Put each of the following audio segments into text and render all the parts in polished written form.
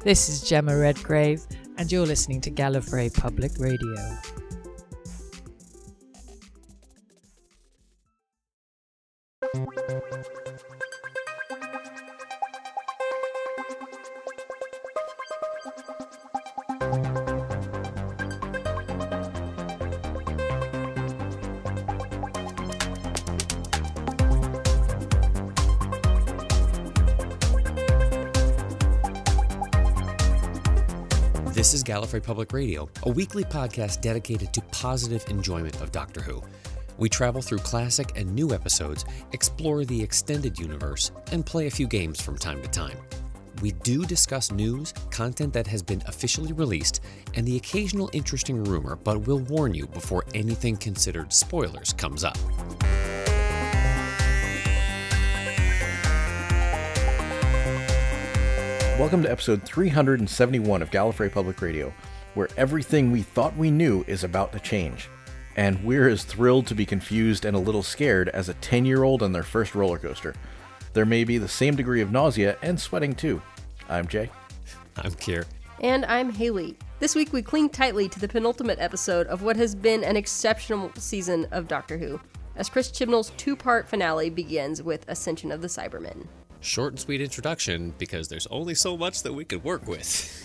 This is Gemma Redgrave, and you're listening to Gallifrey Public Radio. This is Gallifrey Public Radio, a weekly podcast dedicated to positive enjoyment of Doctor Who. We travel through classic and new episodes, explore the extended universe, and play a few games from time to time. We do discuss news, content that has been officially released, and the occasional interesting rumor, but we'll warn you before anything considered spoilers comes up. Welcome to episode 371 of Gallifrey Public Radio, where everything we thought we knew is about to change. And we're as thrilled to be confused and a little scared as a 10-year-old on their first roller coaster. There may be the same degree of nausea and sweating too. I'm Jay. I'm Kier. And I'm Haley. This week we cling tightly to the penultimate episode of what has been an exceptional season of Doctor Who, as Chris Chibnall's two-part finale begins with Ascension of the Cybermen. Short and sweet introduction, because there's only so much that we could work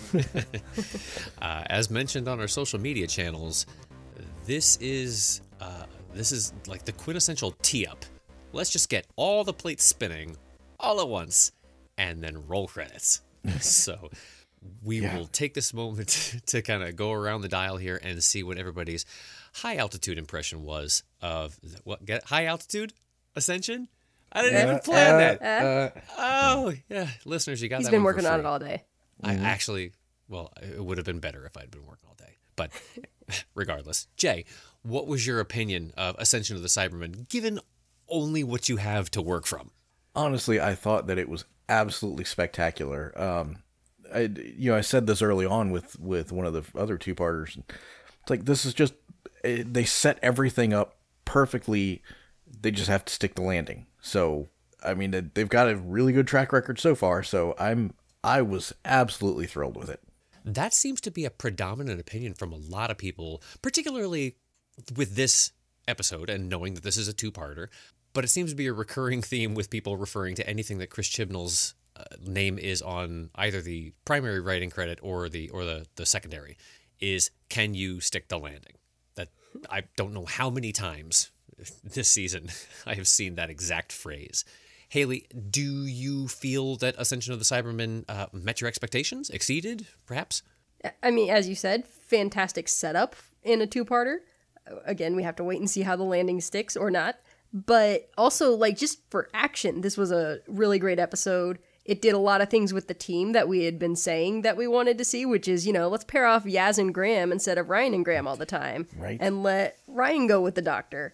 with. As mentioned on our social media channels, this is like the quintessential tee-up. Let's just get all the plates spinning all at once, and then roll credits. So we will take this moment to kind of go around the dial here and see what everybody's high-altitude impression was of high-altitude Ascension? I didn't even plan that. Oh, yeah. Listeners, you got that. He's been working on it all day. I actually, well, it would have been better if I'd been working all day. But regardless. Jay, what was your opinion of Ascension of the Cybermen, given only what you have to work from? Honestly, I thought that it was absolutely spectacular. I said this early on with one of the other two-parters. It's like, this is just, they set everything up perfectly. They just have to stick the landing. So, I mean, they've got a really good track record so far, so I was absolutely thrilled with it. That seems to be a predominant opinion from a lot of people, particularly with this episode and knowing that this is a two-parter, but it seems to be a recurring theme with people referring to anything that Chris Chibnall's name is on either the primary writing credit or the secondary, is, can you stick the landing? That I don't know how many times this season I have seen that exact phrase. Haley, do you feel that Ascension of the Cybermen met your expectations? Exceeded, perhaps? I mean, as you said, fantastic setup in a two-parter. Again, we have to wait and see how the landing sticks or not. But also, just for action, this was a really great episode. It did a lot of things with the team that we had been saying that we wanted to see, which is, let's pair off Yaz and Graham instead of Ryan and Graham all the time. Right. And let Ryan go with the Doctor.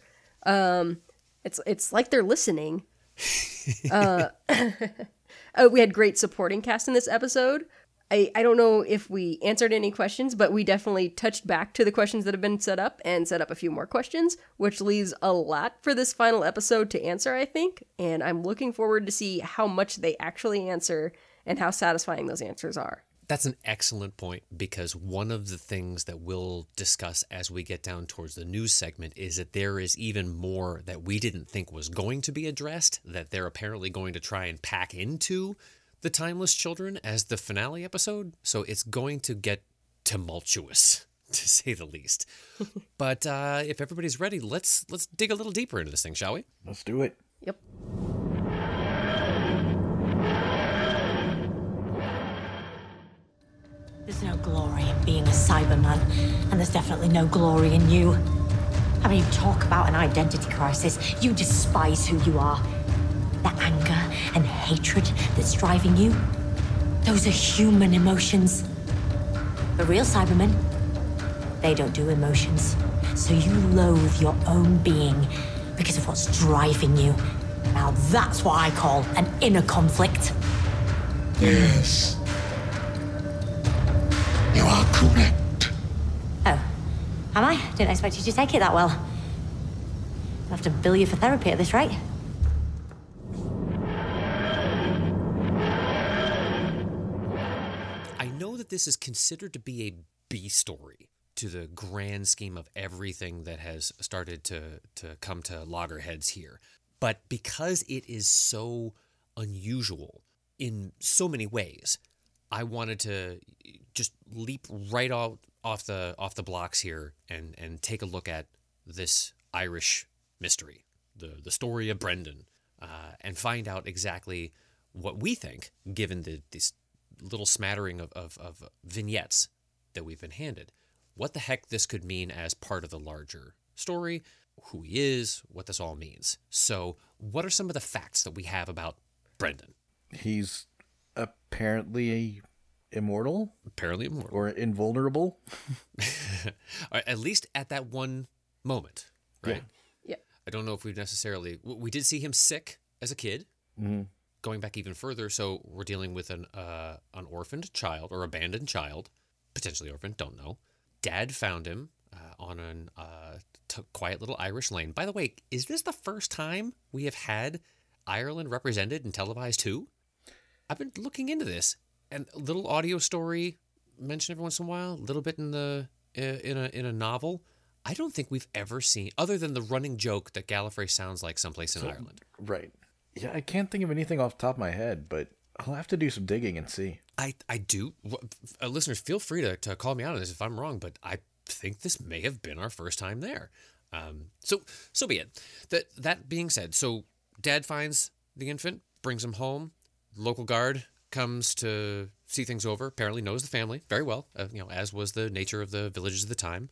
It's like they're listening. We had great supporting cast in this episode. I don't know if we answered any questions, but we definitely touched back to the questions that have been set up and set up a few more questions, which leaves a lot for this final episode to answer, I think. And I'm looking forward to see how much they actually answer and how satisfying those answers are. That's an excellent point, because one of the things that we'll discuss as we get down towards the news segment is that there is even more that we didn't think was going to be addressed, that they're apparently going to try and pack into the Timeless Children as the finale episode. So it's going to get tumultuous, to say the least. But if everybody's ready, let's dig a little deeper into this thing, shall we? Let's do it. Yep. There's no glory in being a Cyberman, and there's definitely no glory in you. I mean, you talk about an identity crisis. You despise who you are. The anger and hatred that's driving you, those are human emotions. The real Cybermen, they don't do emotions. So you loathe your own being because of what's driving you. Now that's what I call an inner conflict. Yes. You are correct. Oh, am I? Didn't expect you to take it that well. I'll have to bill you for therapy at this rate. I know that this is considered to be a B story to the grand scheme of everything that has started to come to loggerheads here. But because it is so unusual in so many ways, I wanted to just leap right off the blocks here and take a look at this Irish mystery, the story of Brendan, and find out exactly what we think, given this little smattering of vignettes that we've been handed, what the heck this could mean as part of the larger story, who he is, what this all means. So, what are some of the facts that we have about Brendan? He's apparently immortal. Apparently immortal. Or invulnerable. At least at that one moment, right? Yeah. I don't know if we did see him sick as a kid. Mm-hmm. Going back even further, so we're dealing with an orphaned child or abandoned child, potentially orphaned, don't know. Dad found him on a quiet little Irish lane. By the way, is this the first time we have had Ireland represented and televised too? I've been looking into this, and a little audio story mentioned every once in a while, a little bit in a novel. I don't think we've ever seen, other than the running joke that Gallifrey sounds like someplace in Ireland. Right. Yeah, I can't think of anything off the top of my head, but I'll have to do some digging and see. I do. Listeners, feel free to call me out on this if I'm wrong, but I think this may have been our first time there. So be it. That being said, so Dad finds the infant, brings him home. Local guard comes to see things over. Apparently knows the family very well, as was the nature of the villages of the time.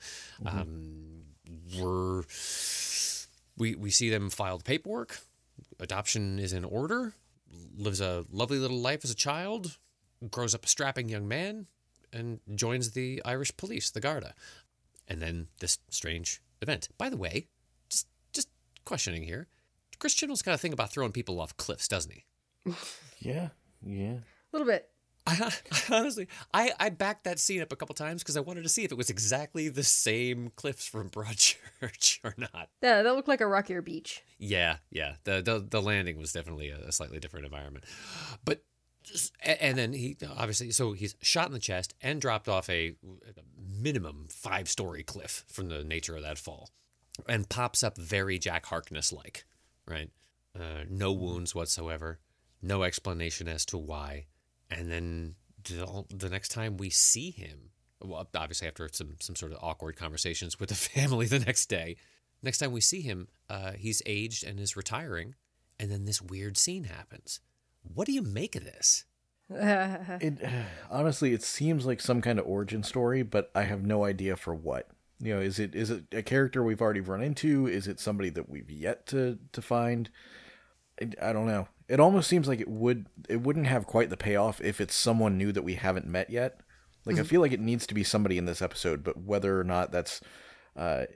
We see them file the paperwork. Adoption is in order. Lives a lovely little life as a child. Grows up a strapping young man and joins the Irish police, the Garda. And then this strange event. By the way, just questioning here. Chris Chibnall's got a thing about throwing people off cliffs, doesn't he? Yeah. A little bit. Honestly, I backed that scene up a couple times because I wanted to see if it was exactly the same cliffs from Broadchurch or not. Yeah, that looked like a rockier beach. Yeah. The landing was definitely a slightly different environment. But, and then he, obviously, so he's shot in the chest and dropped off a minimum 5-story cliff from the nature of that fall. And pops up very Jack Harkness-like, right? No wounds whatsoever. No explanation as to why. And then the next time we see him, well, obviously after some sort of awkward conversations with the family the next day, next time we see him, he's aged and is retiring, and then this weird scene happens. What do you make of this? Honestly, it seems like some kind of origin story, but I have no idea for what. Is it a character we've already run into? Is it somebody that we've yet to find? I don't know. It almost seems like it wouldn't have quite the payoff if it's someone new that we haven't met yet. Like, I feel like it needs to be somebody in this episode, but whether or not that's, that's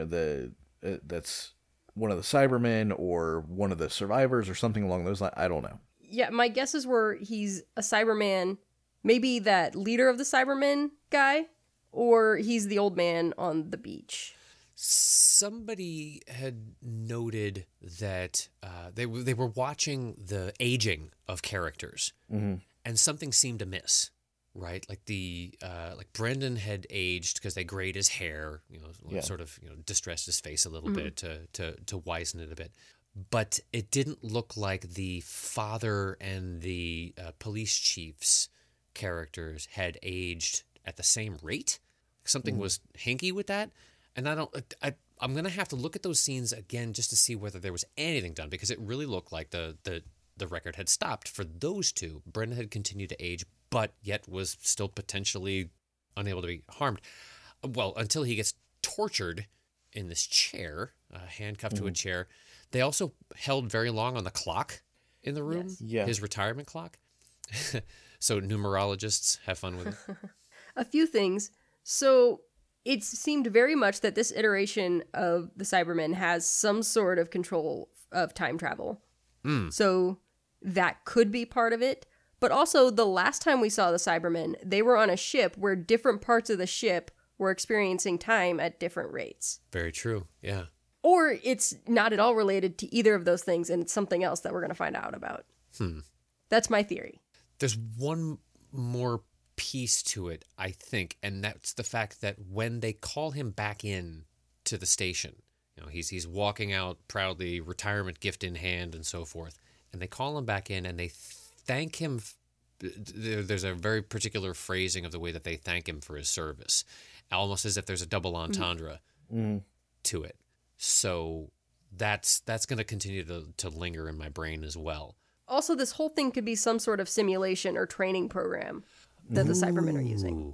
one of the Cybermen or one of the survivors or something along those lines, I don't know. Yeah, my guesses were he's a Cyberman, maybe that leader of the Cybermen guy, or he's the old man on the beach. Somebody had noted that they were watching the aging of characters, and something seemed amiss, right? Like like Brendan had aged because they grayed his hair, sort of distressed his face a little bit to wizen it a bit, but it didn't look like the father and the police chief's characters had aged at the same rate. Something was hinky with that. And I'm going to have to look at those scenes again just to see whether there was anything done, because it really looked like the record had stopped for those two. Brendan had continued to age, but yet was still potentially unable to be harmed. Well, until he gets tortured in this chair, handcuffed to a chair. They also held very long on the clock in the room, his retirement clock. So numerologists, have fun with it. A few things. So it seemed very much that this iteration of the Cybermen has some sort of control of time travel. So that could be part of it. But also, the last time we saw the Cybermen, they were on a ship where different parts of the ship were experiencing time at different rates. Very true, yeah. Or it's not at all related to either of those things, and it's something else that we're going to find out about. That's my theory. There's one more piece to it, I think, and that's the fact that when they call him back in to the station, he's walking out proudly, retirement gift in hand and so forth, and they call him back in and they thank him. There's a very particular phrasing of the way that they thank him for his service, almost as if there's a double entendre to it. So that's going to continue to linger in my brain as well. Also, this whole thing could be some sort of simulation or training program that the Cybermen are using.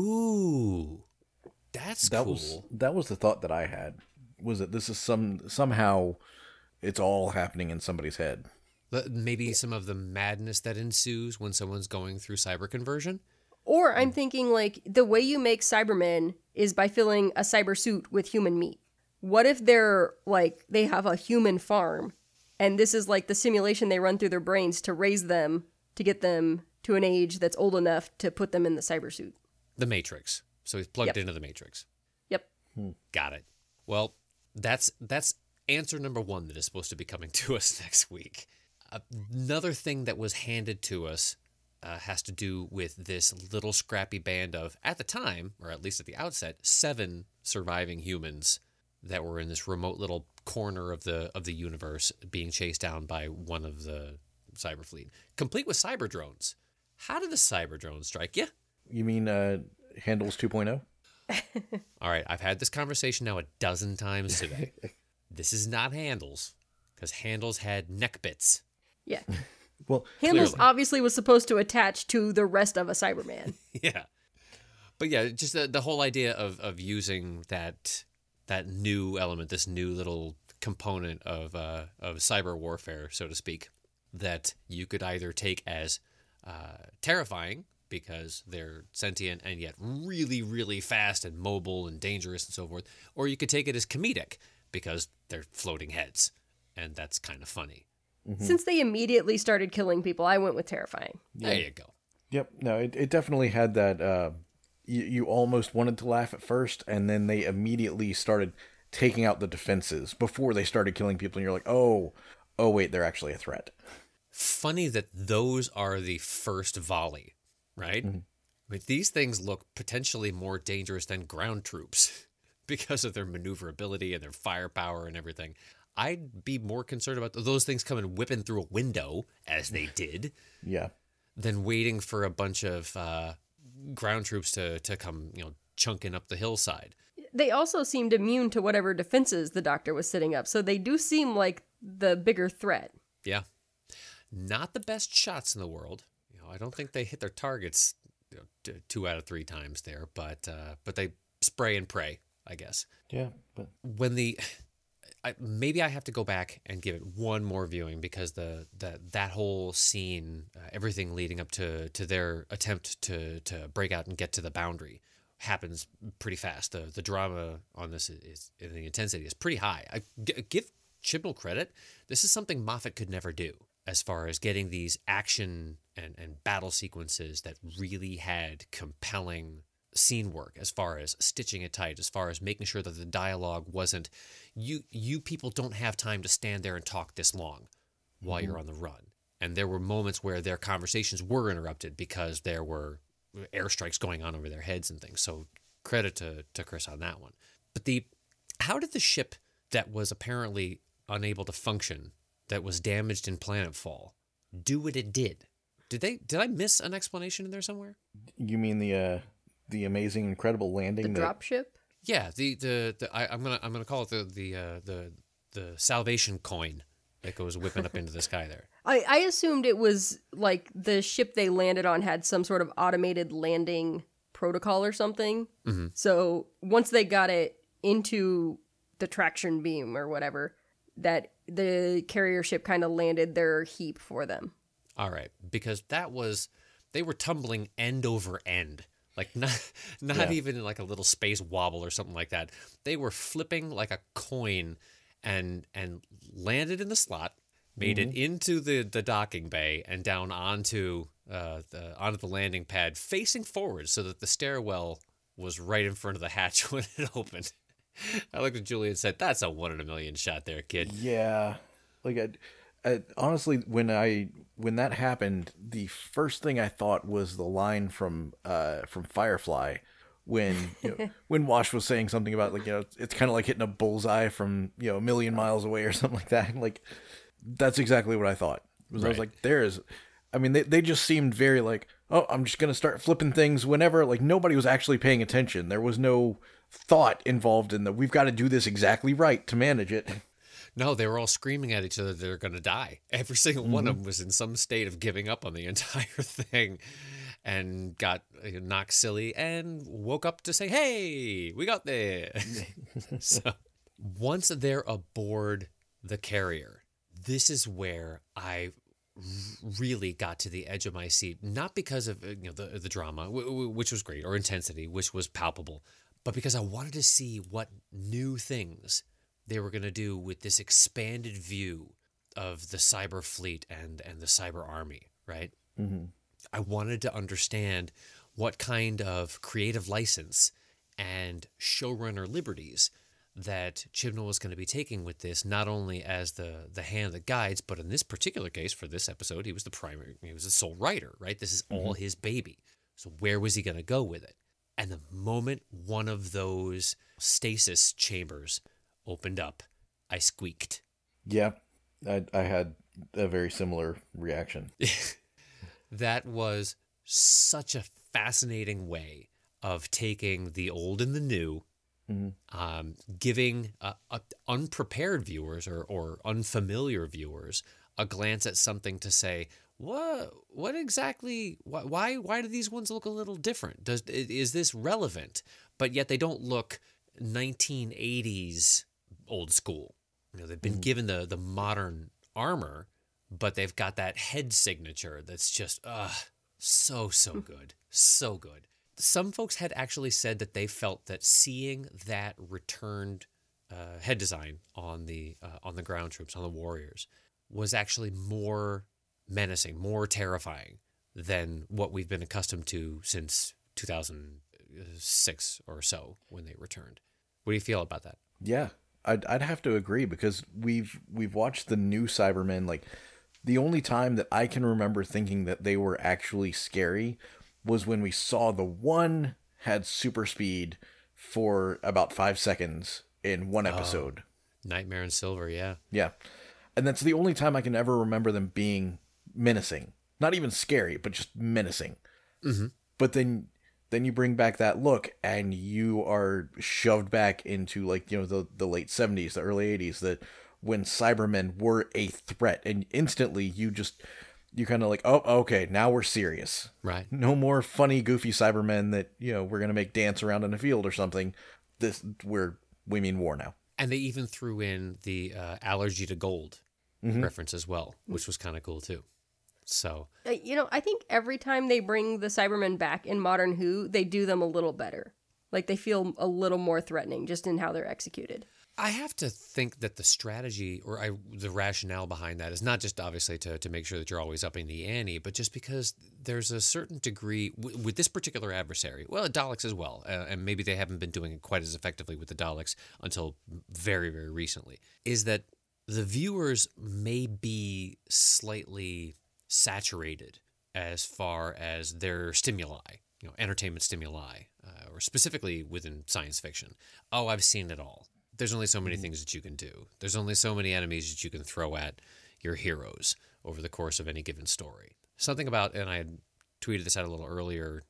Ooh, that's cool. That was the thought that I had, was that this is somehow it's all happening in somebody's head. Maybe some of the madness that ensues when someone's going through cyber conversion. Or I'm thinking, like, the way you make Cybermen is by filling a cyber suit with human meat. What if they're, like, they have a human farm, and this is, like, the simulation they run through their brains to raise them, to get them to an age that's old enough to put them in the cyber suit? The Matrix. So he's plugged into the Matrix. Yep. Got it. Well, that's answer number 1 that is supposed to be coming to us next week. Another thing that was handed to us has to do with this little scrappy band of, at the time, or at least at the outset, 7 surviving humans that were in this remote little corner of the universe being chased down by one of the cyber fleet, complete with cyber drones. How did the cyber drones strike you? You mean Handles 2.0? All right, I've had this conversation now a dozen times today. This is not Handles, because Handles had neck bits. Yeah. Well, Handles clearly. obviously was supposed to attach to the rest of a Cyberman. Yeah. But yeah, just the whole idea of using that new element, this new little component of cyber warfare, so to speak, that you could either take as terrifying because they're sentient and yet really, really fast and mobile and dangerous and so forth, or you could take it as comedic because they're floating heads, and that's kind of funny. Since they immediately started killing people, I went with terrifying. There you go. Yep. No, it definitely had that. You almost wanted to laugh at first, and then they immediately started taking out the defenses before they started killing people, and you're like, oh, wait, they're actually a threat. Funny that those are the first volley, right? I mean, these things look potentially more dangerous than ground troops because of their maneuverability and their firepower and everything. I'd be more concerned about those things coming whipping through a window, as they did, Yeah. than waiting for a bunch of ground troops to come, chunking up the hillside. They also seemed immune to whatever defenses the Doctor was setting up, so they do seem like the bigger threat. Yeah. Not the best shots in the world. I don't think they hit their targets 2 out of 3 times there, but they spray and pray, I guess. Yeah. But When maybe I have to go back and give it one more viewing because that whole scene, everything leading up to their attempt to break out and get to the boundary happens pretty fast. The drama on this is the intensity is pretty high. I give Chibnall credit. This is something Moffat could never do as far as getting these action and battle sequences that really had compelling scene work, as far as stitching it tight, as far as making sure that the dialogue wasn't, you people don't have time to stand there and talk this long while you're on the run. And there were moments where their conversations were interrupted because there were airstrikes going on over their heads and things. So credit to Chris on that one. But how did the ship that was apparently unable to function, that was damaged in planetfall, do what it did? Did I miss an explanation in there somewhere? you mean the amazing, incredible landing? The drop ship? Yeah, I'm gonna call it the salvation coin that goes whipping up into the sky there. I assumed it was like the ship they landed on had some sort of automated landing protocol or something. Mm-hmm. So once they got it into the traction beam or whatever, that the carrier ship kind of landed their heap for them. All right, because they were tumbling end over end. Like not even like a little space wobble or something like that. They were flipping like a coin and landed in the slot, made it into the docking bay and down onto the landing pad, facing forward so that the stairwell was right in front of the hatch when it opened. I looked at Julie and said, "That's a 1 in a million shot there, kid." Yeah. Like Honestly, when that happened, the first thing I thought was the line from Firefly, when when Wash was saying something about like it's kind of like hitting a bullseye from a million miles away or something like that. Like that's exactly what I thought. I was like, they just seemed very like, oh, I'm just gonna start flipping things whenever. Like nobody was actually paying attention. There was no thought involved in we've got to do this exactly right to manage it. No, they were all screaming at each other they're going to die. Every single one of them was in some state of giving up on the entire thing and got knocked silly and woke up to say, hey, we got there. So once they're aboard the carrier, this is where I really got to the edge of my seat, not because of the drama, which was great, or intensity, which was palpable, but because I wanted to see what new things they were going to do with this expanded view of the cyber fleet and the cyber army, right? Mm-hmm. I wanted to understand what kind of creative license and showrunner liberties that Chibnall was going to be taking with this, not only as the hand that guides, but in this particular case, for this episode, he was the sole writer, right? This is all his baby. So where was he going to go with it? And the moment one of those stasis chambers opened up, I squeaked. Yeah, I had a very similar reaction. That was such a fascinating way of taking the old and the new, giving unprepared viewers or unfamiliar viewers a glance at something to say, what exactly, why do these ones look a little different? Is this relevant? But yet they don't look 1980s old school. They've been given the modern armor, but they've got that head signature that's just so good. So good. Some folks had actually said that they felt that seeing that returned head design on the ground troops, on the warriors, was actually more menacing, more terrifying than what we've been accustomed to since 2006 or so when they returned. What do you feel about that? Yeah, I'd have to agree, because we've watched the new Cybermen. Like, the only time that I can remember thinking that they were actually scary was when we saw the one had super speed for about 5 seconds in one episode. Nightmare in Silver, yeah. Yeah. And that's the only time I can ever remember them being menacing. Not even scary, but just menacing. Mm-hmm. But then you bring back that look and you are shoved back into like, the late 70s, the early 80s, that when Cybermen were a threat, and instantly you kind of like, oh, okay, now we're serious. Right. No more funny, goofy Cybermen that, we're going to make dance around in a field or something. We mean war now. And they even threw in the allergy to gold reference as well, which was kind of cool too. So, I think every time they bring the Cybermen back in Modern Who, they do them a little better. Like, they feel a little more threatening just in how they're executed. I have to think that the strategy or the rationale behind that is not just obviously to make sure that you're always upping the ante, but just because there's a certain degree with this particular adversary, well, Daleks as well, and maybe they haven't been doing it quite as effectively with the Daleks until very, very recently, is that the viewers may be slightly saturated as far as their stimuli, entertainment stimuli, or specifically within science fiction. Oh, I've seen it all. There's only so many things that you can do. There's only so many enemies that you can throw at your heroes over the course of any given story. Something about, and I had tweeted this out a little earlier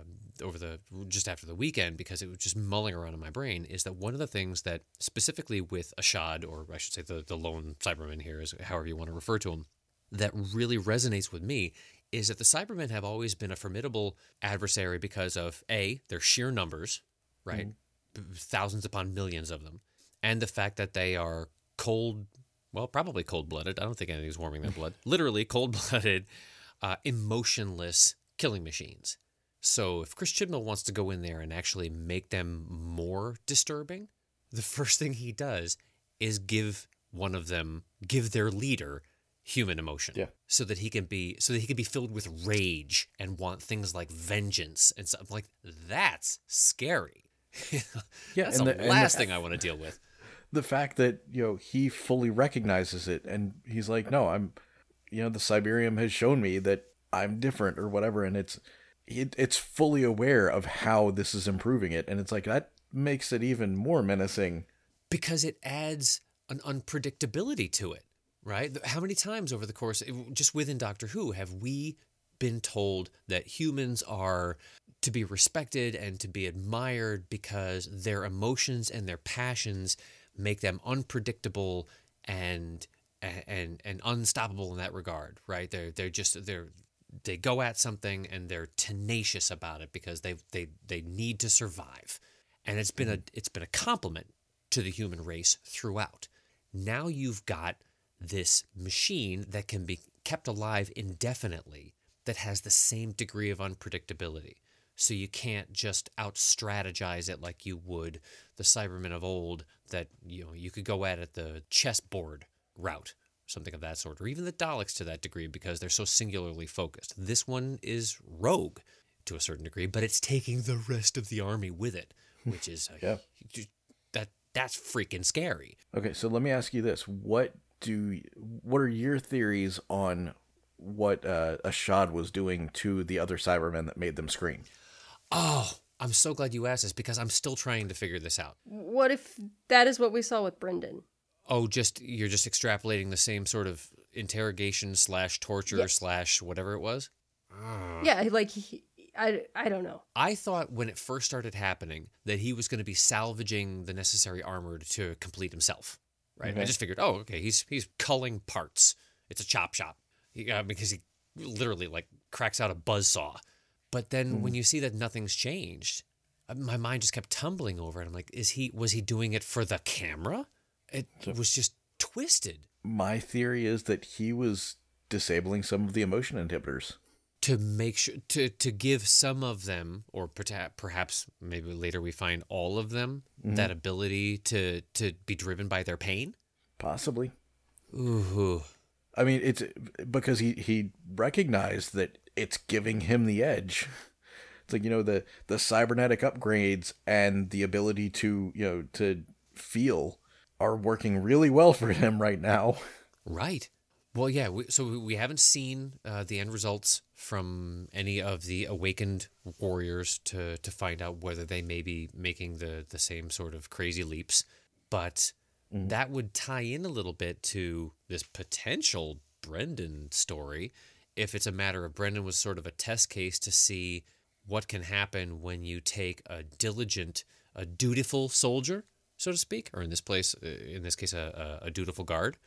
just after the weekend, because it was just mulling around in my brain, is that one of the things that specifically with Ashad, or I should say the lone Cyberman here, is however you want to refer to him, that really resonates with me is that the Cybermen have always been a formidable adversary because of A, their sheer numbers, right? Thousands upon millions of them. And the fact that they are probably cold-blooded. I don't think anything's warming their blood. Literally cold-blooded, emotionless killing machines. So if Chris Chibnall wants to go in there and actually make them more disturbing, the first thing he does is give their leader human emotion. Yeah. So that he can be filled with rage and want things like vengeance and stuff. Like, that's scary. Yeah, that's the last thing I want to deal with. the fact that, he fully recognizes it, and he's like, no, the Cyberium has shown me that I'm different or whatever, and it's fully aware of how this is improving it, and it's like, that makes it even more menacing. Because it adds an unpredictability to it, right? How many times over the course, just within Doctor Who, have we been told that humans are to be respected and to be admired because their emotions and their passions make them unpredictable and unstoppable in that regard, right? They go at something and they're tenacious about it because they need to survive. And it's been a compliment to the human race throughout. Now you've got this machine that can be kept alive indefinitely that has the same degree of unpredictability. So you can't just out-strategize it like you would the Cybermen of old, that you could go at it the chessboard route, something of that sort, or even the Daleks to that degree because they're so singularly focused. This one is rogue to a certain degree, but it's taking the rest of the army with it, which is that's freaking scary. Okay, so let me ask you this: what are your theories on what Ashad was doing to the other Cybermen that made them scream? Oh, I'm so glad you asked this because I'm still trying to figure this out. What if that is what we saw with Brendan? Oh, you're just extrapolating the same sort of interrogation / torture / whatever it was? Yeah, like, I don't know. I thought when it first started happening that he was going to be salvaging the necessary armor to complete himself, right? Okay. I just figured, okay, he's culling parts. It's a chop shop. Because he literally cracks out a buzzsaw. But then when you see that nothing's changed, my mind just kept tumbling over it. I'm like, was he doing it for the camera? It was just twisted. My theory is that he was disabling some of the emotion inhibitors. To make sure, to give some of them, or perhaps maybe later we find all of them, that ability to be driven by their pain? Possibly. Ooh. I mean, it's because he recognized that it's giving him the edge. It's like, the cybernetic upgrades and the ability to, to feel are working really well for him right now. Right. Well, yeah. So we haven't seen the end results from any of the awakened warriors to find out whether they may be making the same sort of crazy leaps. But that would tie in a little bit to this potential Brendan story, if it's a matter of Brendan was sort of a test case to see what can happen when you take a diligent, a dutiful soldier, so to speak, or in this case, a dutiful guard,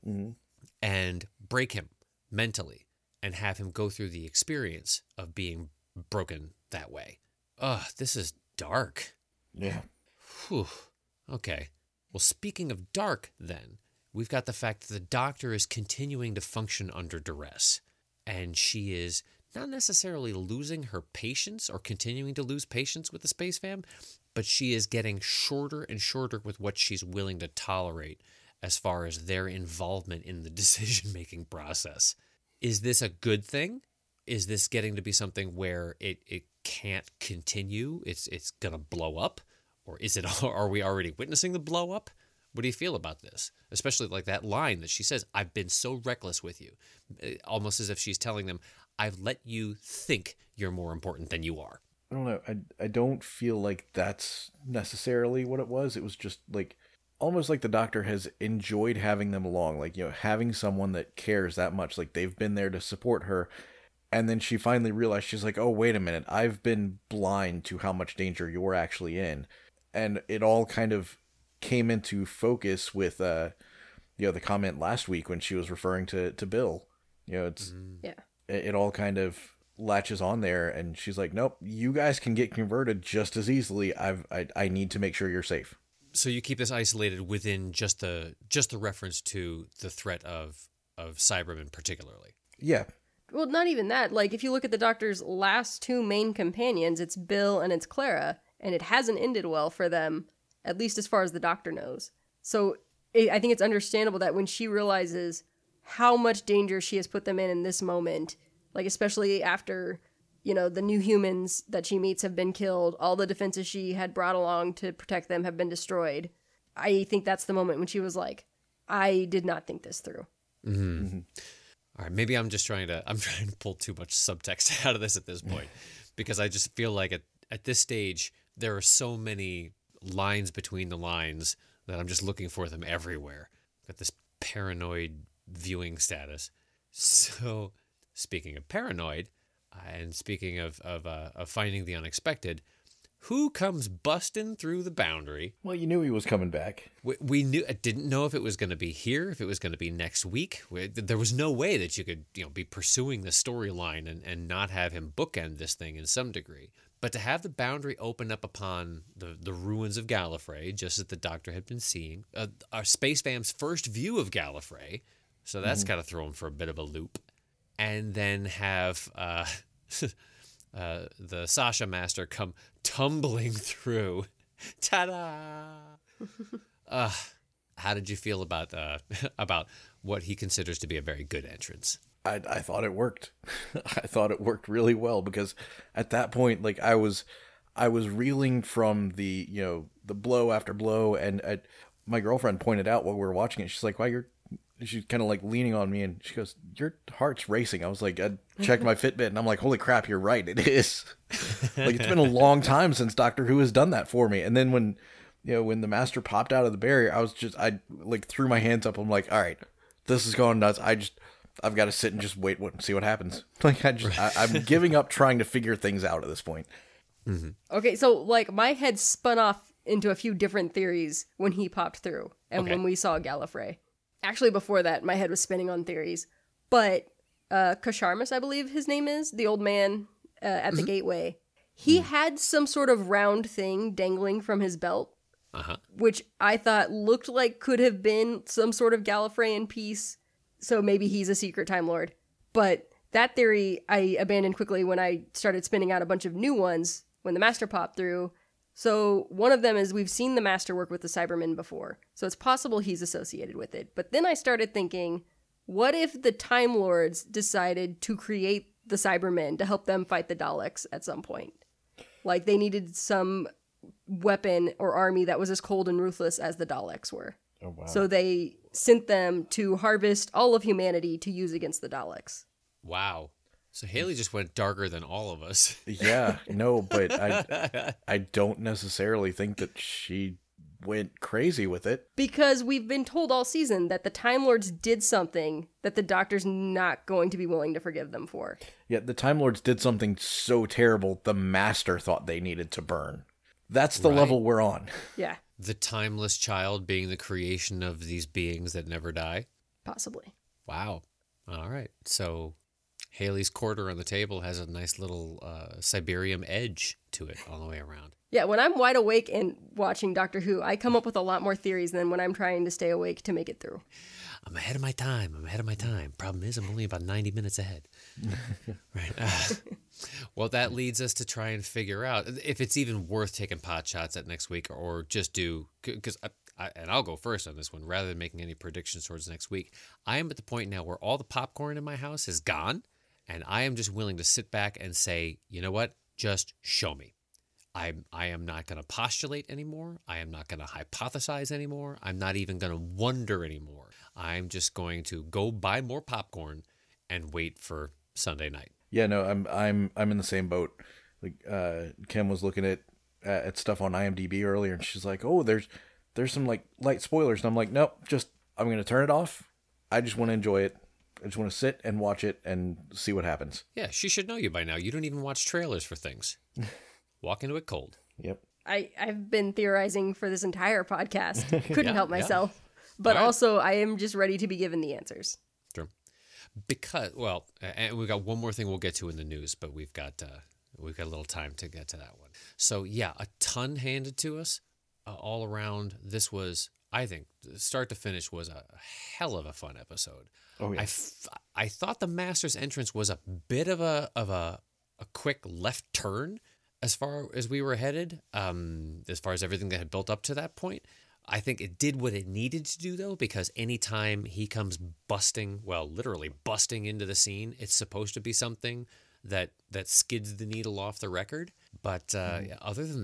and break him mentally and have him go through the experience of being broken that way. This is dark. Yeah. Whew. Okay. Well, speaking of dark, then, we've got the fact that the Doctor is continuing to function under duress, and she is not necessarily losing her patience or continuing to lose patience with the Space Fam, but she is getting shorter and shorter with what she's willing to tolerate as far as their involvement in the decision-making process. Is this a good thing? Is this getting to be something where it can't continue? It's going to blow up? Or are we already witnessing the blow up? What do you feel about this? Especially like that line that she says, I've been so reckless with you. Almost as if she's telling them, I've let you think you're more important than you are. I don't know. I don't feel like that's necessarily what it was. It was just almost like the Doctor has enjoyed having them along. Having someone that cares that much. They've been there to support her. And then she finally realized, she's like, oh, wait a minute. I've been blind to how much danger you're actually in. And it all kind of came into focus with, the comment last week when she was referring to Bill. It all kind of latches on there, and she's like, nope, you guys can get converted just as easily. I need to make sure you're safe. So you keep this isolated within just the reference to the threat of Cybermen particularly. Yeah. Well, not even that. If you look at the Doctor's last two main companions, it's Bill and it's Clara. And it hasn't ended well for them, at least as far as the Doctor knows. So I think it's understandable that when she realizes how much danger she has put them in this moment, especially after, the new humans that she meets have been killed, all the defenses she had brought along to protect them have been destroyed, I think that's the moment when she was like, I did not think this through. All right, maybe I'm trying to pull too much subtext out of this at this point, because I just feel like at this stage there are so many lines between the lines that I'm just looking for them everywhere. Got this paranoid viewing status. So, speaking of paranoid, and speaking of finding the unexpected, who comes busting through the boundary? Well, you knew he was coming back. We knew. I didn't know if it was going to be here, if it was going to be next week. There was no way that you could, be pursuing the storyline and not have him bookend this thing in some degree. But to have the boundary open up upon the ruins of Gallifrey, just as the Doctor had been seeing, our Space Fam's first view of Gallifrey, so that's got to throw him for a bit of a loop. And then have the Sasha Master come tumbling through. Ta-da! How did you feel about what he considers to be a very good entrance? I thought it worked. I thought it worked really well, because at that point, like, I was reeling from the blow after blow, and my girlfriend pointed out while we were watching it. She's like, "Wow, she's kind of like leaning on me, and she goes, "Your heart's racing." I was like, I checked my Fitbit, and I'm like, "Holy crap, you're right, it is." Like, it's been a long time since Doctor Who has done that for me. And then when the Master popped out of the barrier, I like threw my hands up. I'm like, all right, this is going nuts. I've got to sit and just wait and see what happens. Like, I'm giving up trying to figure things out at this point. Mm-hmm. Okay, so like my head spun off into a few different theories when he popped through and when we saw Gallifrey. Actually, before that, my head was spinning on theories. But Kasharmus, I believe his name is, the old man at the gateway, he had some sort of round thing dangling from his belt, which I thought looked like could have been some sort of Gallifreyan piece. So maybe he's a secret Time Lord. But that theory I abandoned quickly when I started spinning out a bunch of new ones when the Master popped through. So one of them is we've seen the Master work with the Cybermen before, so it's possible he's associated with it. But then I started thinking, what if the Time Lords decided to create the Cybermen to help them fight the Daleks at some point? Like, they needed some weapon or army that was as cold and ruthless as the Daleks were. Oh, wow. So they sent them to harvest all of humanity to use against the Daleks. Wow. So Haley just went darker than all of us. Yeah, no, but I don't necessarily think that she went crazy with it. Because we've been told all season that the Time Lords did something that the Doctor's not going to be willing to forgive them for. Yeah, the Time Lords did something so terrible the Master thought they needed to burn. That's the level we're on. Yeah. The timeless child being the creation of these beings that never die? Possibly. Wow. All right. So Haley's quarter on the table has a nice little Siberian edge to it all the way around. Yeah, when I'm wide awake and watching Doctor Who, I come up with a lot more theories than when I'm trying to stay awake to make it through. I'm ahead of my time. Problem is, I'm only about 90 minutes ahead. Right. Well, that leads us to try and figure out if it's even worth taking pot shots at next week, or just do, because and I'll go first on this one, rather than making any predictions towards next week. I am at the point now where all the popcorn in my house is gone, and I am just willing to sit back and say, you know what? Just show me. I am not going to postulate anymore. I am not going to hypothesize anymore. I'm not even going to wonder anymore. I'm just going to go buy more popcorn and wait for Sunday night. Yeah, no, I'm in the same boat. Like, Kim was looking at stuff on IMDb earlier, and she's like, "Oh, there's some like light spoilers," and I'm like, "Nope, I'm going to turn it off. I just want to enjoy it. I just want to sit and watch it and see what happens." Yeah, she should know you by now. You don't even watch trailers for things. Walk into it cold. Yep. I've been theorizing for this entire podcast. Couldn't help myself. But All right. also, I am just ready to be given the answers. True. Because, well, and we've got one more thing we'll get to in the news, but we've got a little time to get to that one. So, yeah, a ton handed to us all around. This was, I think, start to finish was a hell of a fun episode. Oh, yeah. I thought the Master's entrance was a bit of a quick left turn as far as we were headed, as far as everything that had built up to that point. I think it did what it needed to do, though, because anytime he comes literally busting into the scene, it's supposed to be something that skids the needle off the record. But other than that,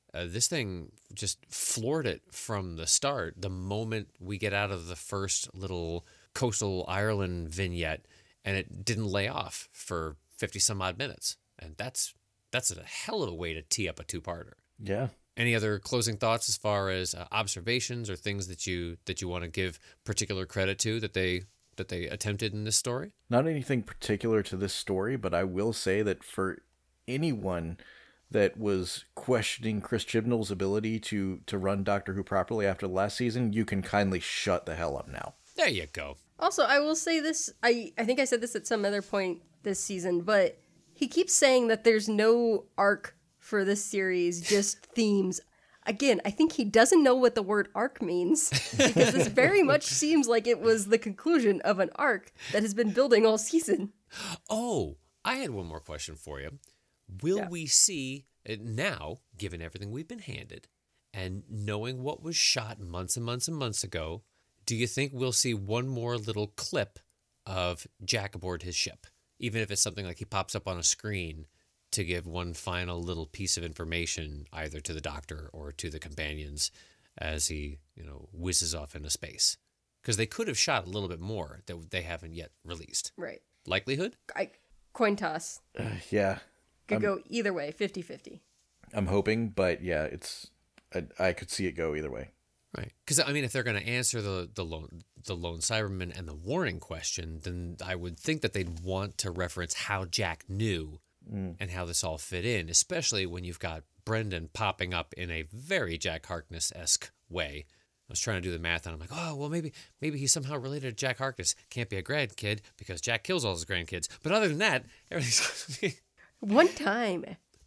This thing just floored it from the start. The moment we get out of the first little coastal Ireland vignette, and it didn't lay off for 50 some odd minutes. And that's a hell of a way to tee up a two-parter. Yeah. Any other closing thoughts as far as observations or things that you want to give particular credit to that they attempted in this story? Not anything particular to this story, but I will say that for anyone that was questioning Chris Chibnall's ability to run Doctor Who properly after the last season, you can kindly shut the hell up now. There you go. Also, I will say this, I think I said this at some other point this season, but he keeps saying that there's no arc for this series, just themes. Again, I think he doesn't know what the word arc means, because this very much seems like it was the conclusion of an arc that has been building all season. Oh, I had one more question for you. Will we see now, given everything we've been handed, and knowing what was shot months and months and months ago, do you think we'll see one more little clip of Jack aboard his ship? Even if it's something like he pops up on a screen to give one final little piece of information either to the Doctor or to the companions as he, whizzes off into space. Because they could have shot a little bit more that they haven't yet released. Right. Likelihood? Coin toss. Yeah. Could go either way, 50-50. I'm hoping, but yeah, I could see it go either way. Right. Because, if they're going to answer the lone Cyberman and the warning question, then I would think that they'd want to reference how Jack knew and how this all fit in, especially when you've got Brendan popping up in a very Jack Harkness-esque way. I was trying to do the math, and I'm like, oh, well, maybe he's somehow related to Jack Harkness. Can't be a grandkid because Jack kills all his grandkids. But other than that, everything's... One time.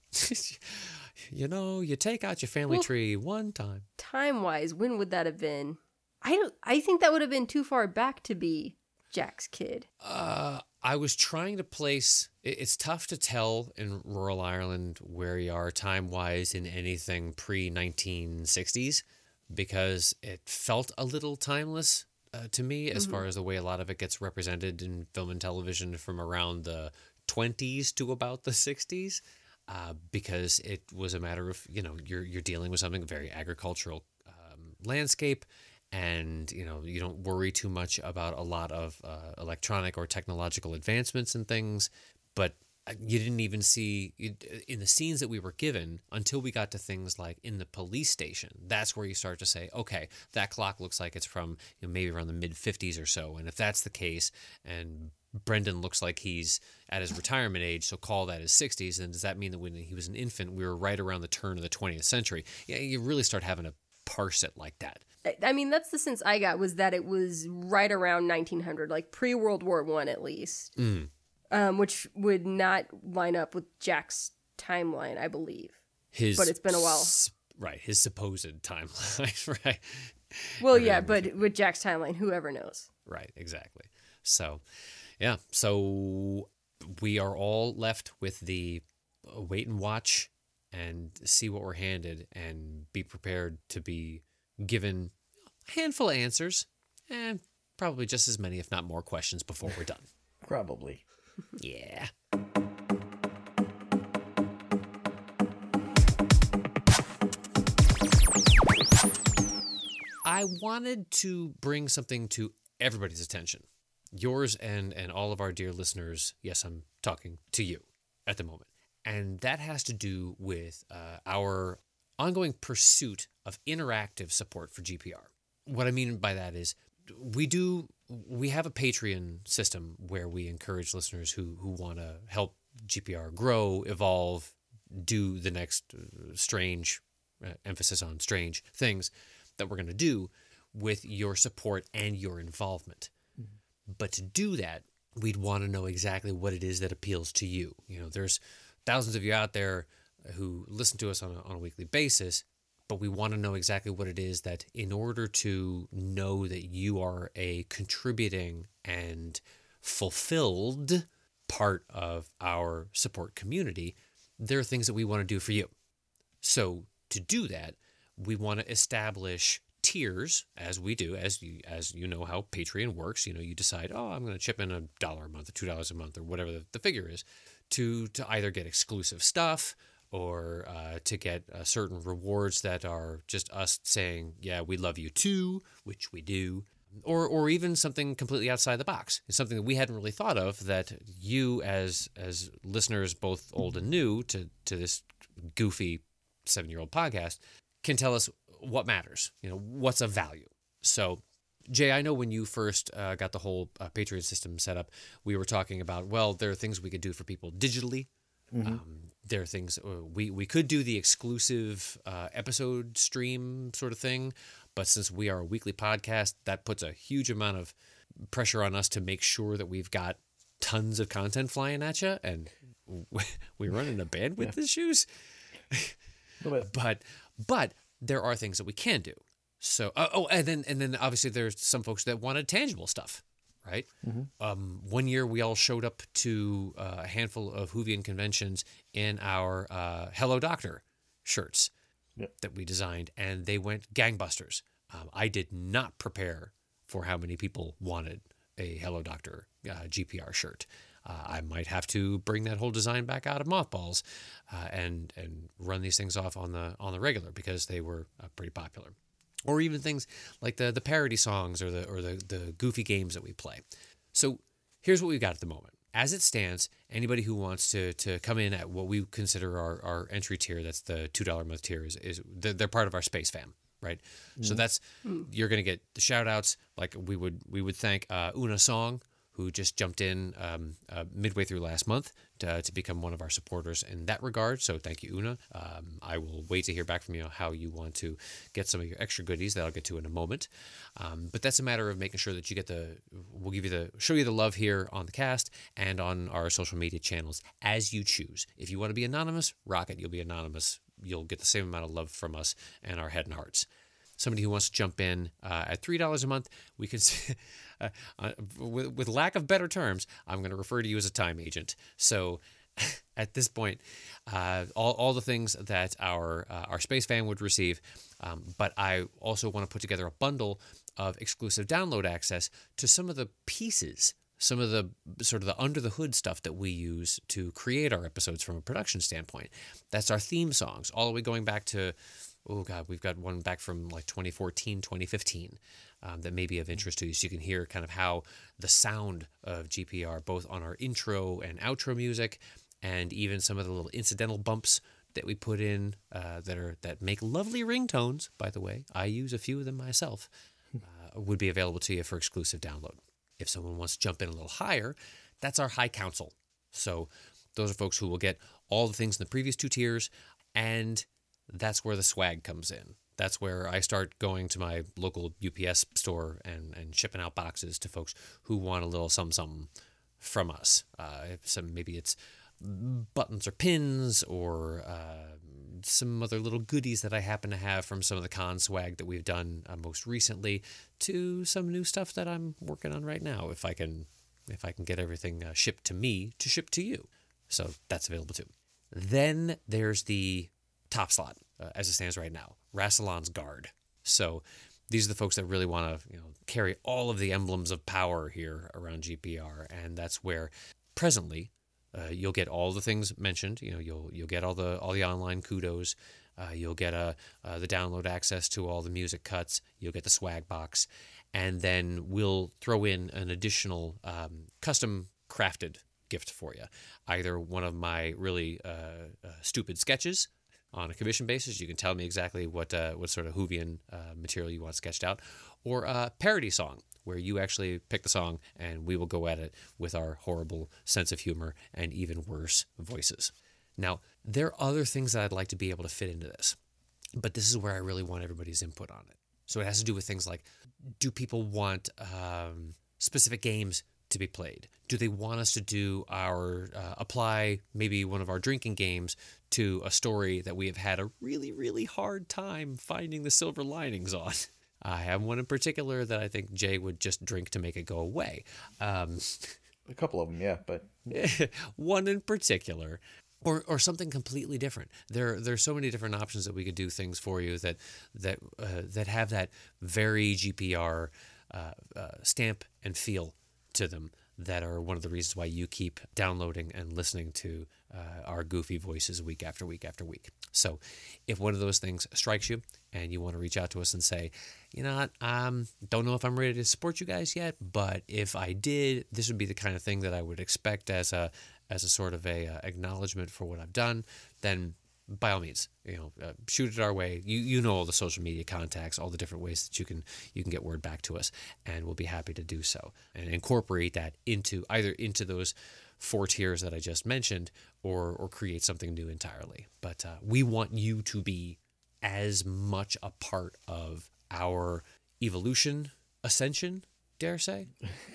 You take out your family tree one time. Time-wise, when would that have been? I think that would have been too far back to be Jack's kid. I was trying to place... It's tough to tell in rural Ireland where you are time-wise in anything pre-1960s because it felt a little timeless to me as far as the way a lot of it gets represented in film and television from around the 20s to about the 60s. Because it was a matter of, you're dealing with something very agricultural landscape, and, you don't worry too much about a lot of electronic or technological advancements and things, but you didn't even see, in the scenes that we were given, until we got to things like in the police station, that's where you start to say, okay, that clock looks like it's from maybe around the mid-50s or so, and if that's the case, and Brendan looks like he's at his retirement age, so call that his 60s. And does that mean that when he was an infant, we were right around the turn of the 20th century? Yeah, you really start having to parse it like that. That's the sense I got, was that it was right around 1900, like pre-World War I at least, which would not line up with Jack's timeline, I believe. But it's been a while. Right, his supposed timeline, right? Well, yeah, but with Jack's timeline, whoever knows. Right, exactly. So... yeah, so we are all left with the wait and watch and see what we're handed and be prepared to be given a handful of answers and probably just as many, if not more, questions before we're done. Probably. Yeah. I wanted to bring something to everybody's attention. Yours and all of our dear listeners. Yes, I'm talking to you at the moment. And that has to do with our ongoing pursuit of interactive support for GPR. What I mean by that is we have a Patreon system where we encourage listeners who want to help GPR grow, evolve, do the next strange, emphasis on strange things that we're going to do with your support and your involvement. But to do that, we'd want to know exactly what it is that appeals to you. There's thousands of you out there who listen to us on a weekly basis, but we want to know exactly what it is that, in order to know that you are a contributing and fulfilled part of our support community, there are things that we want to do for you. So to do that, we want to establish tiers, as we do, as you know how Patreon works. You decide, I'm going to chip in $1 a month or $2 a month or whatever the figure is to either get exclusive stuff or to get certain rewards that are just us saying, yeah, we love you too, which we do. Or even something completely outside the box. It's something that we hadn't really thought of, that you as listeners, both old and new to this goofy 7-year-old podcast, can tell us what matters, what's of value. So, Jay, I know when you first got the whole Patreon system set up, we were talking about, well, there are things we could do for people digitally. There are things we could do the exclusive episode stream sort of thing, but since we are a weekly podcast, that puts a huge amount of pressure on us to make sure that we've got tons of content flying at you, and we run into bandwidth issues. But there are things that we can do. So and then obviously there's some folks that wanted tangible stuff. Right. One year we all showed up to a handful of Whovian conventions in our Hello Doctor shirts that we designed, and they went gangbusters. I did not prepare for how many people wanted a Hello Doctor GPR shirt. I might have to bring that whole design back out of mothballs and run these things off on the regular, because they were pretty popular. Or even things like the parody songs or the goofy games that we play. So here's what we've got at the moment. As it stands, anybody who wants to come in at what we consider our entry tier, that's the $2 a month tier, is they're part of our Space Fam, right? So that's, you're going to get the shout outs. Like we would thank Una Song, who just jumped in midway through last month to become one of our supporters in that regard. So thank you, Una. I will wait to hear back from you how you want to get some of your extra goodies that I'll get to in a moment. But that's a matter of making sure that you get we'll show you the love here on the cast and on our social media channels as you choose. If you want to be anonymous, rock it. You'll be anonymous. You'll get the same amount of love from us and our head and hearts. Somebody who wants to jump in at $3 a month, we can, with lack of better terms, I'm going to refer to you as a time agent. So at this point, all the things that our Space Fan would receive, but I also want to put together a bundle of exclusive download access to some of the pieces, some of the sort of the under the hood stuff that we use to create our episodes from a production standpoint. That's our theme songs, all the way going back to, oh God, we've got one back from like 2014, 2015 that may be of interest to you. So you can hear kind of how the sound of GPR, both on our intro and outro music, and even some of the little incidental bumps that we put in that make lovely ringtones, by the way. I use a few of them myself, would be available to you for exclusive download. If someone wants to jump in a little higher, that's our High Council. So those are folks who will get all the things in the previous 2 tiers, and that's where the swag comes in. That's where I start going to my local UPS store and shipping out boxes to folks who want a little something from us. Maybe it's buttons or pins or some other little goodies that I happen to have from some of the con swag that we've done most recently, to some new stuff that I'm working on right now. If I can get everything shipped to me to ship to you. So that's available too. Then there's the top slot, as it stands right now, Rassilon's Guard. So these are the folks that really want to carry all of the emblems of power here around GPR, and that's where presently you'll get all the things mentioned. You'll get all the online kudos. You'll get the download access to all the music cuts. You'll get the swag box, and then we'll throw in an additional custom crafted gift for you. Either one of my really stupid sketches on a commission basis. You can tell me exactly what sort of Whovian material you want sketched out, or a parody song where you actually pick the song and we will go at it with our horrible sense of humor and even worse voices. Now, there are other things that I'd like to be able to fit into this, but this is where I really want everybody's input on it. So it has to do with things like, do people want specific games to be played? Do they want us to do apply maybe one of our drinking games to a story that we have had a really, really hard time finding the silver linings on? I have one in particular that I think Jay would just drink to make it go away. A couple of them, yeah, but one in particular, or something completely different. There's so many different options that we could do things for you that have that very GPR stamp and feel to them, that are one of the reasons why you keep downloading and listening to our goofy voices week after week after week. So if one of those things strikes you and you want to reach out to us and say, you know what, don't know if I'm ready to support you guys yet, but if I did, this would be the kind of thing that I would expect as a sort of a acknowledgement for what I've done, then by all means, shoot it our way. You know all the social media contacts, all the different ways that you can get word back to us, and we'll be happy to do so and incorporate that into those 4 tiers that I just mentioned, or create something new entirely. But we want you to be as much a part of our evolution, ascension, dare say.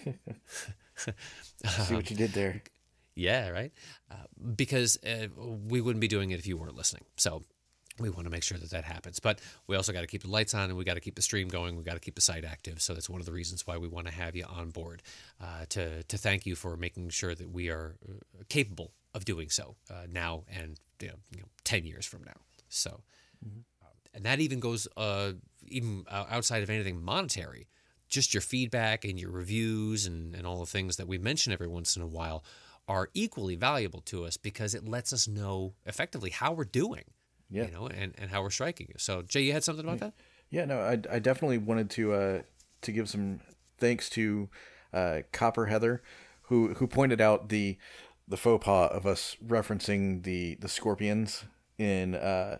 See what you did there. Yeah, right? Because we wouldn't be doing it if you weren't listening. So we want to make sure that happens. But we also got to keep the lights on, and we got to keep the stream going. We got to keep the site active. So that's one of the reasons why we want to have you on board, to thank you for making sure that we are capable of doing so now and 10 years from now. So, and that even goes even outside of anything monetary. Just your feedback and your reviews and all the things that we mention every once in a while are equally valuable to us, because it lets us know effectively how we're doing, and how we're striking you. So, Jay, you had something about that? Yeah, no, I definitely wanted to give some thanks to Copper Heather, who pointed out the faux pas of us referencing the Scorpions in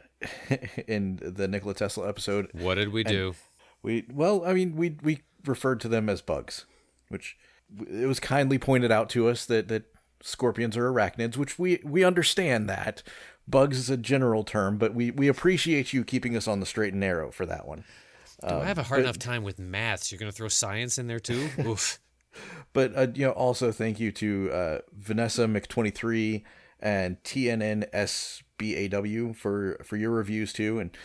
in the Nikola Tesla episode. What did we do? We referred to them as bugs, which it was kindly pointed out to us that scorpions are arachnids, which we understand that. Bugs is a general term, but we appreciate you keeping us on the straight and narrow for that one. I have a hard enough time with maths. You're going to throw science in there too? Oof. But also thank you to Vanessa Mc23 and TNNSBAW for your reviews too. And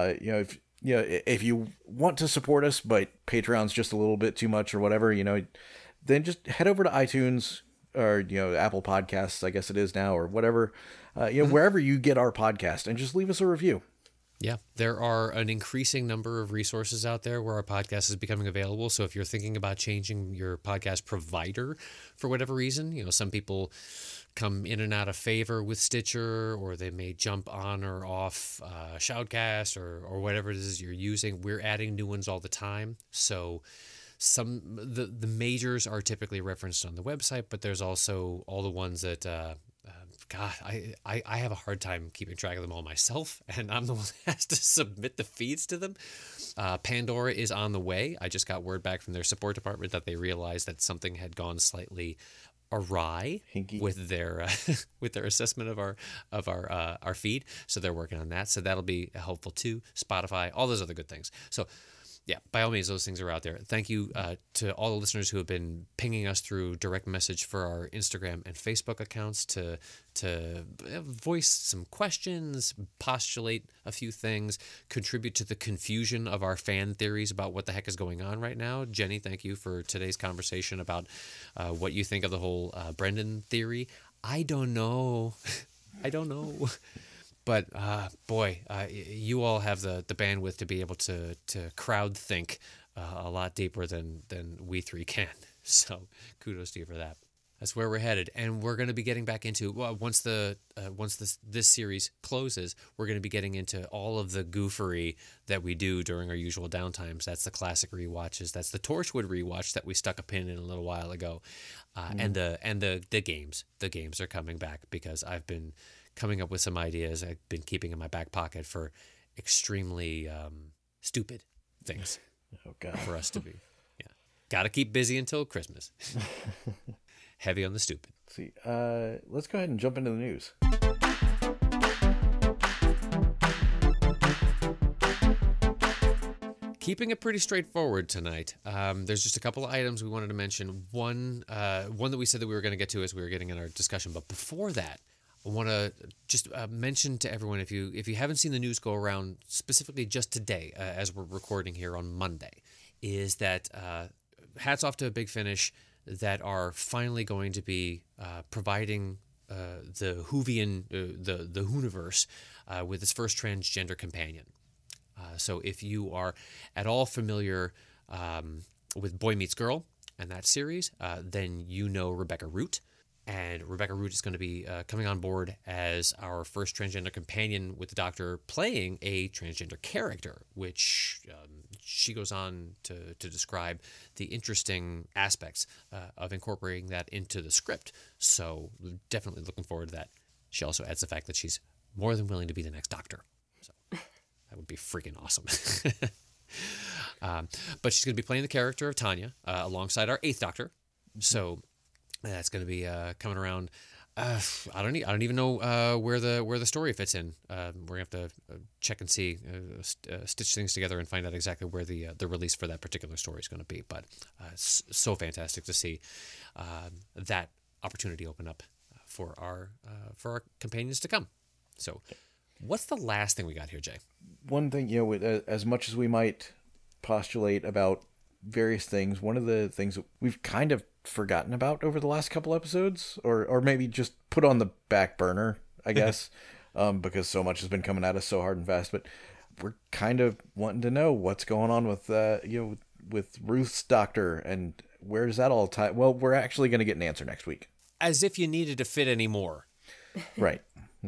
if you want to support us, but Patreon's just a little bit too much or whatever, then just head over to iTunes or Apple Podcasts, I guess it is now, or whatever, wherever you get our podcast, and just leave us a review. Yeah, there are an increasing number of resources out there where our podcast is becoming available. So if you're thinking about changing your podcast provider for whatever reason, some people come in and out of favor with Stitcher, or they may jump on or off Shoutcast or whatever it is you're using. We're adding new ones all the time. So the majors are typically referenced on the website, but there's also all the ones that I have a hard time keeping track of them all myself, and I'm the one that has to submit the feeds to them. Pandora is on the way. I just got word back from their support department that they realized that something had gone slightly awry with their assessment of our feed, so they're working on that. So that'll be helpful too. Spotify, all those other good things. So yeah, by all means, those things are out there. Thank you to all the listeners who have been pinging us through direct message for our Instagram and Facebook accounts to voice some questions, postulate a few things, contribute to the confusion of our fan theories about what the heck is going on right now. Jenny, thank you for today's conversation about what you think of the whole Brendan theory. I don't know. But boy, you all have the bandwidth to be able to crowd think a lot deeper than we three can. So kudos to you for that. That's where we're headed, and we're going to be getting back into once this series closes, we're going to be getting into all of the goofery that we do during our usual downtimes. That's the classic rewatches. That's the Torchwood rewatch that we stuck a pin in a little while ago, and the games. The games are coming back because I've been coming up with some ideas I've been keeping in my back pocket for extremely stupid things. Oh God. For us to be. Yeah. Got to keep busy until Christmas. Heavy on the stupid. See, let's go ahead and jump into the news. Keeping it pretty straightforward tonight. There's just a couple of items we wanted to mention. One that we said that we were going to get to as we were getting in our discussion. But before that, I want to just mention to everyone, if you haven't seen the news go around specifically just today, as we're recording here on Monday, is that hats off to Big Finish that are finally going to be providing the Whovian, the Whoniverse, with its first transgender companion. So if you are at all familiar with Boy Meets Girl, and that series, then you know Rebecca Root. And Rebecca Root is going to be coming on board as our first transgender companion with the Doctor, playing a transgender character, which she goes on to describe the interesting aspects of incorporating that into the script. So definitely looking forward to that. She also adds the fact that she's more than willing to be the next Doctor. So that would be freaking awesome. But she's going to be playing the character of Tanya alongside our 8th Doctor. So that's going to be coming around. I don't even know where the story fits in. We're gonna have to check and see, stitch things together and find out exactly where the release for that particular story is going to be. But it's so fantastic to see that opportunity open up for our companions to come. So, what's the last thing we got here, Jay? One thing, as much as we might postulate about various things, one of the things that we've kind of forgotten about over the last couple episodes, or maybe just put on the back burner, I guess, because so much has been coming at us so hard and fast, but we're kind of wanting to know what's going on with with Ruth's Doctor, and where does that all tie? Well, we're actually going to get an answer next week. As if you needed to fit any more. Right.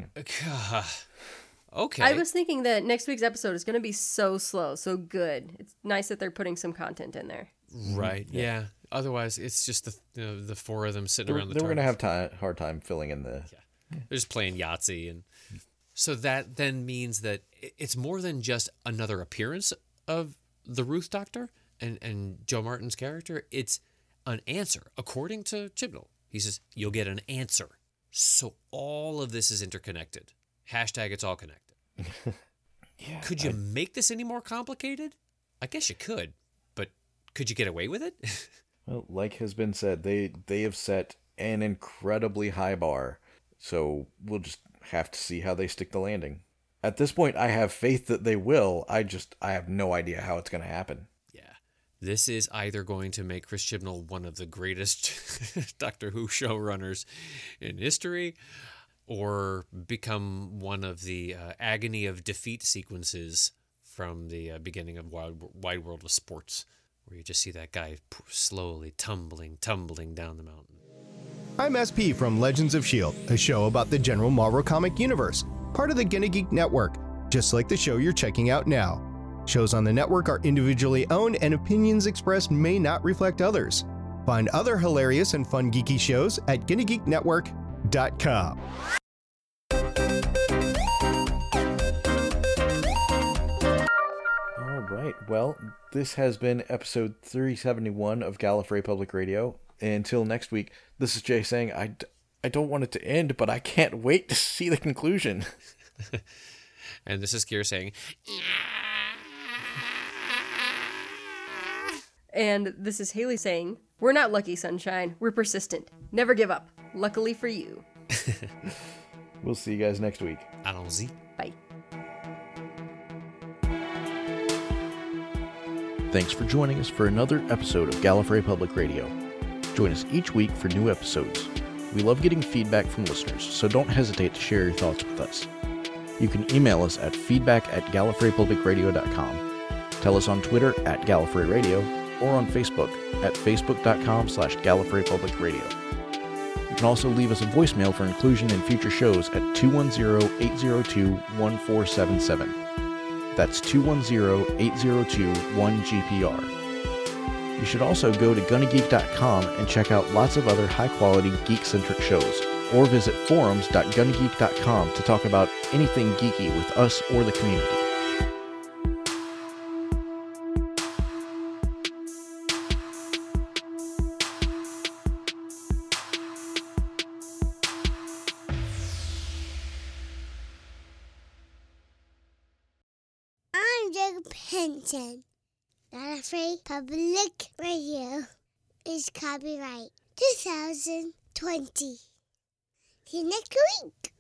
Okay. I was thinking that next week's episode is going to be so slow, so good. It's nice that they're putting some content in there. Right. Yeah. Otherwise, it's just the 4 of them sitting around the They were TARDIS. going to have hard time filling in the... Yeah. They're just playing Yahtzee. And so that then means that it's more than just another appearance of the Ruth Doctor and Joe Martin's character. It's an answer. According to Chibnall, he says, you'll get an answer. So all of this is interconnected. Hashtag it's all connected. Yeah. Could you make this any more complicated? I guess you could, but could you get away with it? Well, like has been said, they have set an incredibly high bar, so we'll just have to see how they stick the landing. At this point, I have faith that they will. I have no idea how it's going to happen. Yeah. This is either going to make Chris Chibnall one of the greatest Doctor Who showrunners in history, or become one of the agony of defeat sequences from the beginning of Wide World of Sports, where you just see that guy slowly tumbling down the mountain. I'm SP from Legends of S.H.I.E.L.D., a show about the general Marvel comic universe, part of the Gonna Geek Network, just like the show you're checking out now. Shows on the network are individually owned, and opinions expressed may not reflect others. Find other hilarious and fun geeky shows at GonnaGeekNetwork.com. All right. Well, this has been episode 371 of Gallifrey Public Radio. Until next week, this is Jay saying, I don't want it to end, but I can't wait to see the conclusion. And this is Kier saying, And this is Haley saying, we're not lucky, sunshine. We're persistent. Never give up. Luckily for you. We'll see you guys next week. allons-y. Bye. Thanks for joining us for another episode of Gallifrey Public Radio. Join us each week for new episodes. We love getting feedback from listeners, so don't hesitate to share your thoughts with us. You can email us at feedback@gallifreypublicradio.com. Tell us on Twitter @GallifreyRadio, or on Facebook at facebook.com/GallifreyPublicRadio. You can also leave us a voicemail for inclusion in future shows at 210-802-1477. That's 210-802-1GPR. You should also go to GonnaGeek.com and check out lots of other high-quality geek-centric shows, or visit forums.GonnaGeek.com to talk about anything geeky with us or the community. I'm Jacob Henson. Gallifrey Public Radio is copyright 2020. See you next week.